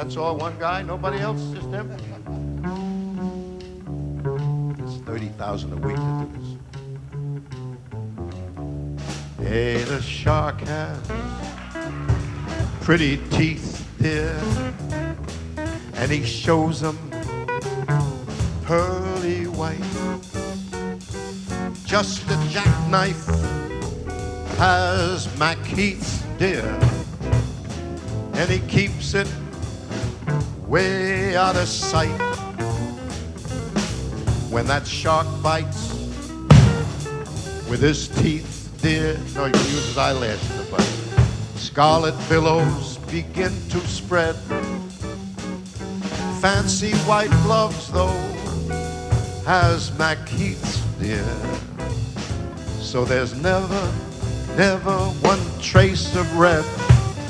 That's all, one guy, nobody else, just him? It's $30,000 a week to do this. Hey, the shark has pretty teeth, dear, and he shows them pearly white. Just a jackknife has Mac Heath, dear, and he keeps it way out of sight. When that shark bites with his teeth, dear, no, he can use his eyelash in the bite. Scarlet billows begin to spread. Fancy white gloves, though, has Mac Heath's, dear. So there's never one trace of red